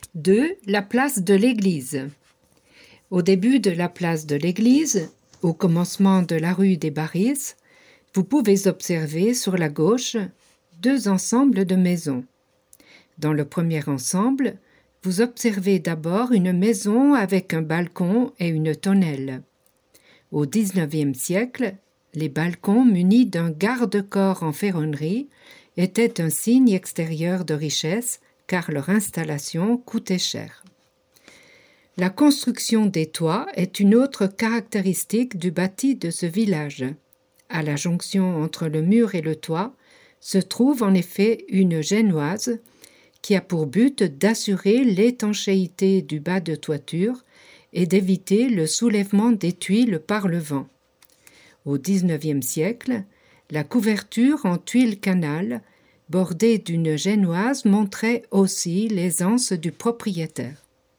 2. La place de l'église. Au début de la place de l'église, au commencement de la rue des Barris, vous pouvez observer sur la gauche 2 ensembles de maisons. Dans le premier ensemble, vous observez d'abord une maison avec un balcon et une tonnelle. Au XIXe siècle, les balcons munis d'un garde-corps en ferronnerie étaient un signe extérieur de richesse car leur installation coûtait cher. La construction des toits est une autre caractéristique du bâti de ce village. À la jonction entre le mur et le toit se trouve en effet une génoise qui a pour but d'assurer l'étanchéité du bas de toiture et d'éviter le soulèvement des tuiles par le vent. Au XIXe siècle, la couverture en tuiles canal bordée d'une génoise montrait aussi l'aisance du propriétaire.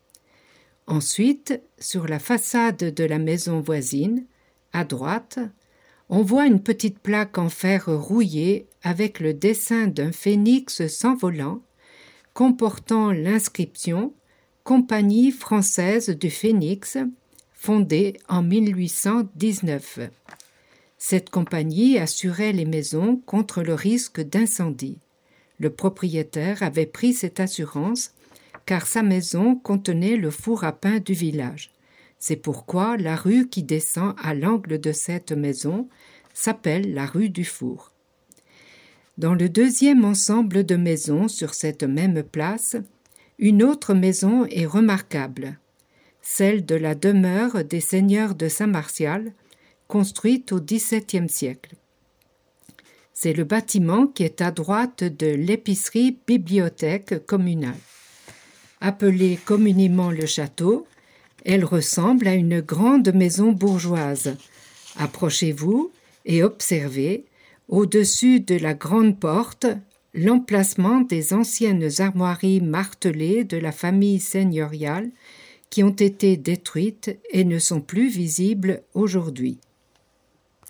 Ensuite, sur la façade de la maison voisine, à droite, on voit une petite plaque en fer rouillé avec le dessin d'un phénix s'envolant, comportant l'inscription « Compagnie française du Phénix », fondée en 1819. Cette compagnie assurait les maisons contre le risque d'incendie. Le propriétaire avait pris cette assurance car sa maison contenait le four à pain du village. C'est pourquoi la rue qui descend à l'angle de cette maison s'appelle la rue du Four. Dans le deuxième ensemble de maisons sur cette même place, une autre maison est remarquable, celle de la demeure des seigneurs de Saint-Martial, construite au XVIIe siècle. C'est le bâtiment qui est à droite de l'épicerie-bibliothèque communale. Appelée communément le château, elle ressemble à une grande maison bourgeoise. Approchez-vous et observez, au-dessus de la grande porte, l'emplacement des anciennes armoiries martelées de la famille seigneuriale qui ont été détruites et ne sont plus visibles aujourd'hui.